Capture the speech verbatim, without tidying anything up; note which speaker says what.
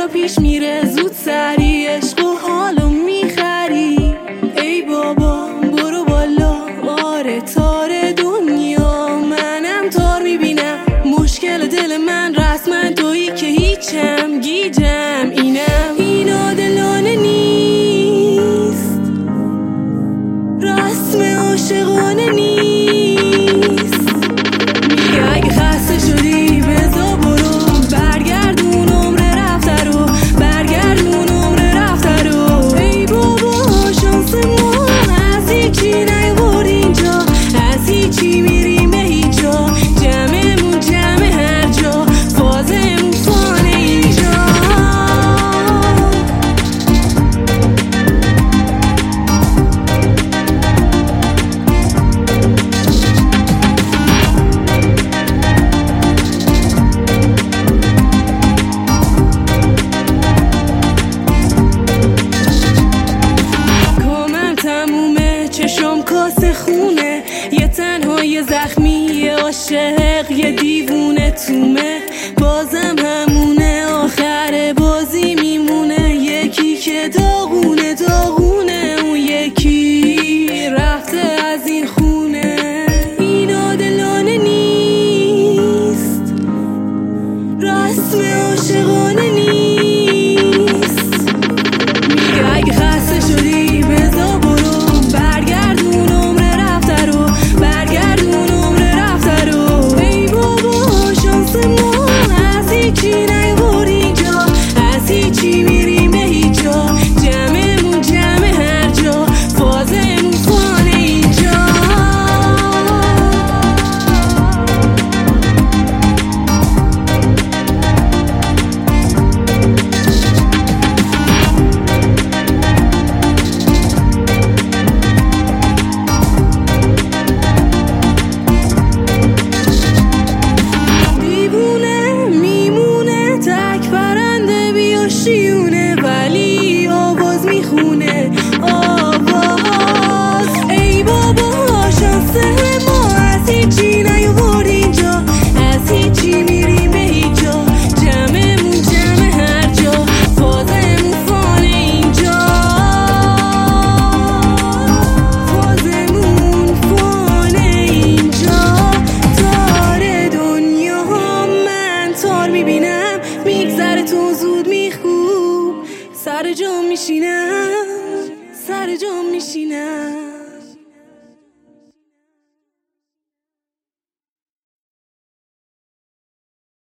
Speaker 1: پیش میره زود سری، عشق و حالو میخری. ای بابا برو بالا، آره تار دنیا منم تار میبینم. مشکل دل من رسما تویی که هیچم گیجم. اینم این عادلانه نیست، رسم عاشقانه نیست. میگه اگه خسته شدی بزا برو، برگردون عمر رفته رو، برگردون عمر رفته رو. ای بابا شانس ما از هیچی نیورد اینجا، از هیچی میریم به هیچ جا. جمعمون جمع هر جا، فازمون فانه اینجا. چشم کاسه خونه، یه تنها یه زخمی، یه عاشق، یه دیوونه تومه. بازم همونه، آخر بازی میمونه. یکی که داغونه داغونه، اون یکی رفته از این خونه. این عادلانه نیست، رسم عاشقانه نیست. میگه اگه خسته شدی بزا برو، برگردون عمر رفته رو، برگردون عمر رفته رو. ای بابا شانس ما از هیچی نیورد اینجا، از هیچی میریم به هیچ جا. جمعمون جمع هر جا، فازمون فانه اینجا. شیونه ولی آواز میخونه، آواز. ای بابا شانس ما از هیچی نیورد اینجا، از هیچی میریم به هیچ جا. جمعمون جمع هر جا، فازمون فانه اینجا، فازمون فانه اینجا. تار دنیا من تار میبینم، میگذره تو زود میخوب. سر جام میشینم، سر جام میشینم.